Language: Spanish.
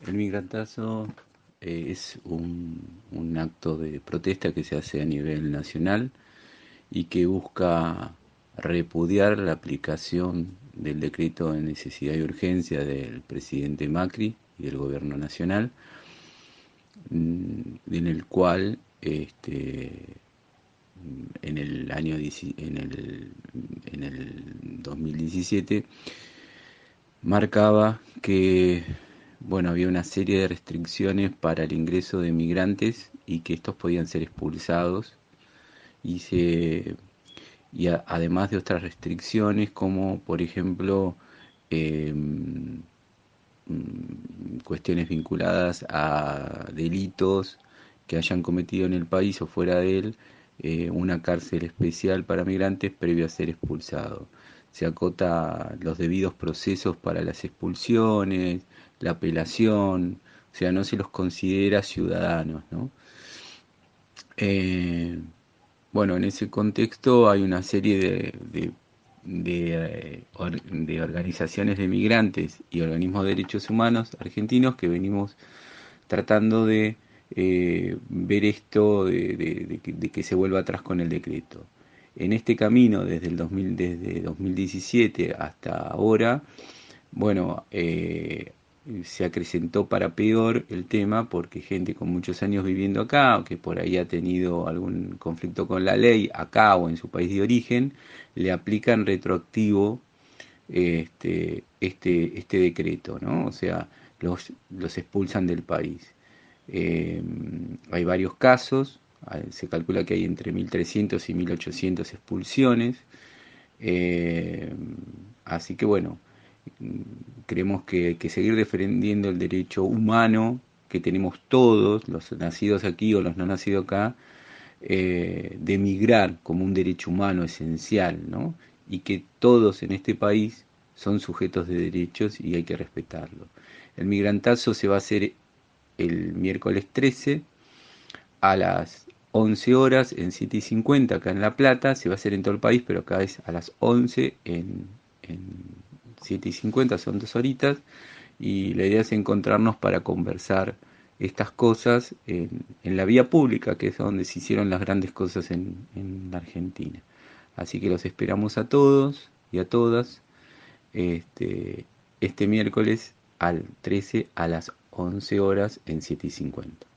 El migrantazo es un acto de protesta que se hace a nivel nacional y que busca repudiar la aplicación del decreto de necesidad y urgencia del presidente Macri y del gobierno nacional, en el cual en el año en el 2017 marcaba que bueno, había una serie de restricciones para el ingreso de migrantes y que estos podían ser expulsados y además de otras restricciones como por ejemplo eh, cuestiones vinculadas a delitos que hayan cometido en el país o fuera de él, una cárcel especial para migrantes previo a ser expulsado. Se acota los debidos procesos para las expulsiones, la apelación, o sea, no se los considera ciudadanos, ¿no? Eh, bueno, en ese contexto hay una serie de organizaciones de migrantes y organismos de derechos humanos argentinos que venimos tratando de ver esto de que se vuelva atrás con el decreto. En este camino, desde 2017 hasta ahora, bueno, se acrecentó para peor el tema porque gente con muchos años viviendo acá, o que por ahí ha tenido algún conflicto con la ley acá o en su país de origen, le aplican retroactivo este decreto, ¿no? O sea, los expulsan del país. Eh, Hay varios casos, se calcula que hay entre 1.300 y 1.800 expulsiones, eh, así que bueno, creemos que hay que seguir defendiendo el derecho humano que tenemos todos, los nacidos aquí o los no nacidos acá, de emigrar como un derecho humano esencial, ¿no? Y que todos en este país son sujetos de derechos y hay que respetarlo. El migrantazo se va a hacer el miércoles 13 a las 11 horas en 7:50 acá en La Plata. Se va a hacer en todo el país, pero acá es a las 11 en 7:50, son 2 horitas. Y la idea es encontrarnos para conversar estas cosas en la vía pública, que es donde se hicieron las grandes cosas en la Argentina. Así que los esperamos a todos y a todas este miércoles al 13 a las 11 horas en 7:50.